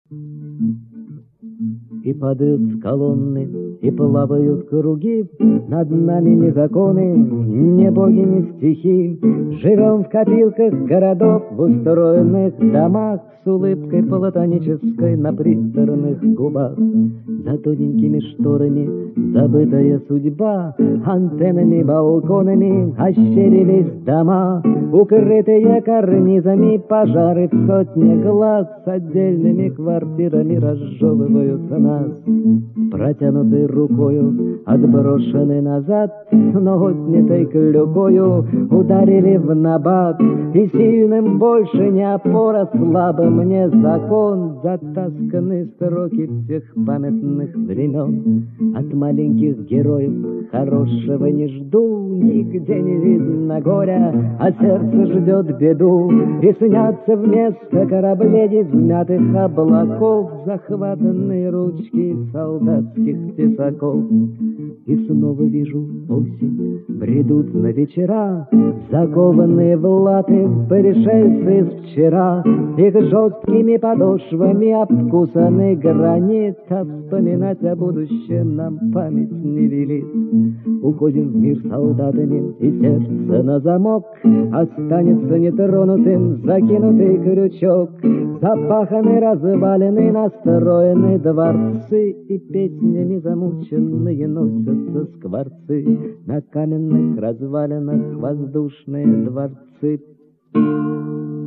И падают колонны, и плавают круги, над нами ни законы, ни боги, ни стихи. Живем в копилках городов, в устроенных домах, с улыбкой платонической на приторных губах. За тоненькими шторами забытая судьба, антеннами, балконами ощерились дома, укрытые карнизами пожары в сотне глаз, с отдельными квартирами разжевываются нас. Протянутой рукою, отброшены назад, но отнятой клюкою ударили в набат. И сильным больше не опора, слабым не закон, затасканы строки всех памятных времен. От маленьких героев хорошего не жду, нигде не видно горя, а сердце ждет беду. И снятся вместо кораблей взмятых облаков захватанные ручки солдатских тесаков. И снова вижу осень, бредут на вечера, закованные в латы пришельцы из вчера. Их жесткими подошвами обкусанный гранит, а вспоминать о будущем нам память не велит. Уходим в мир солдатами, и сердце на замок, останется нетронутым закинутый крючок. Запаханы, развалины, настроены дворцы, и песнями замученные носятся скворцы. На каменных развалинах воздушные дворцы.